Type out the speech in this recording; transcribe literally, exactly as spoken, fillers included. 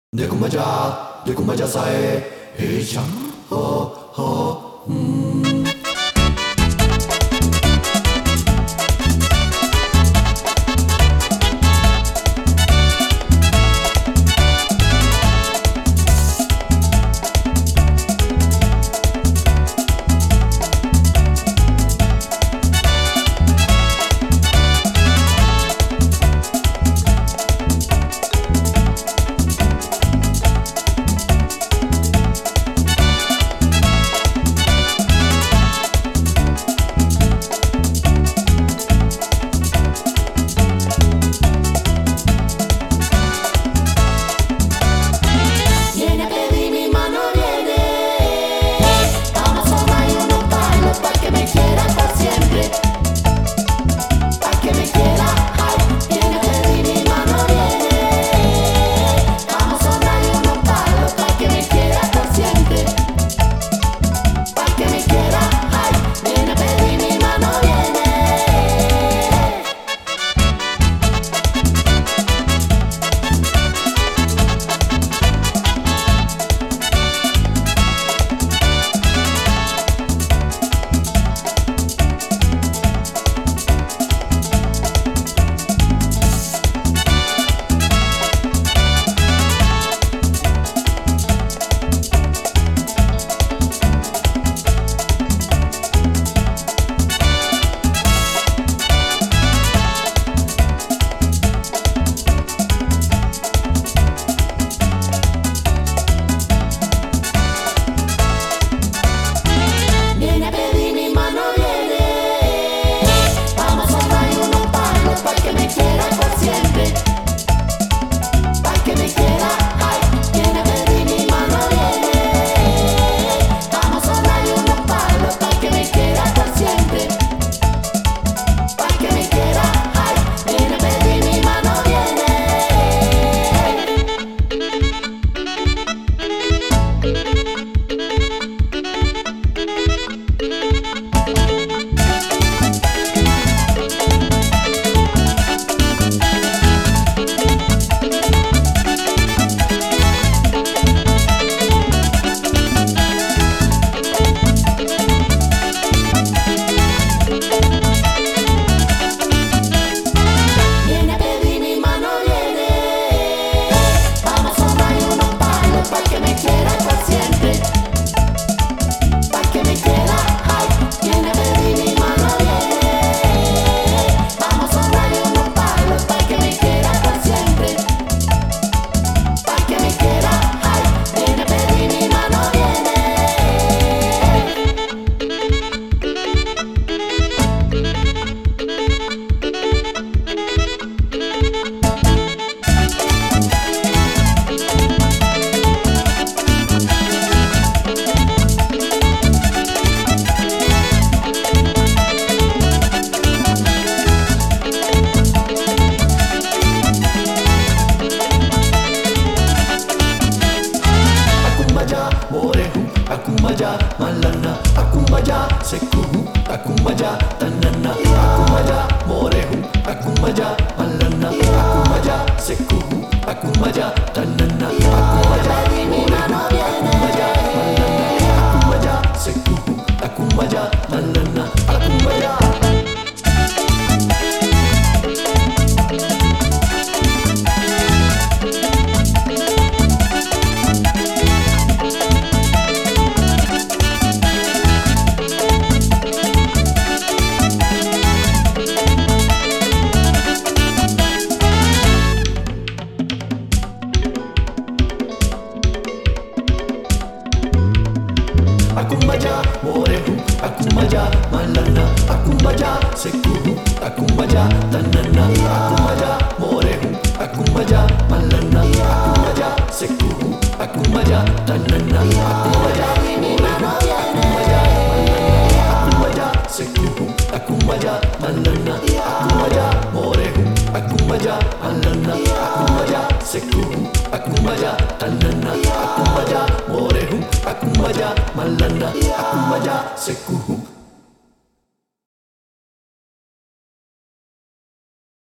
देखो मजा देखो मजा साए एशा हो हो हम्म। Aku maja malana, aku maja sekuhu, aku maja tanana, aku maja morehu, aku maja malana, aku maja sekuhu, aku maja tanana, aku maja morehu, aku maja malana, aku maja sekuhu, aku maja malana, aku maja. Aku maja morehu, aku maja malana, aku maja sekuhu, aku maja tanana, aku maja morehu, aku maja malana, aku maja sekuhu, aku maja tanana, aku maja morehu, aku maja malana, aku maja sekuhu, aku maja malana, aku maja morehu, aku maja malana, aku maja sekuhu, aku maja tanana, aku maja morehu, aku maja malana, aku maja sekuhu.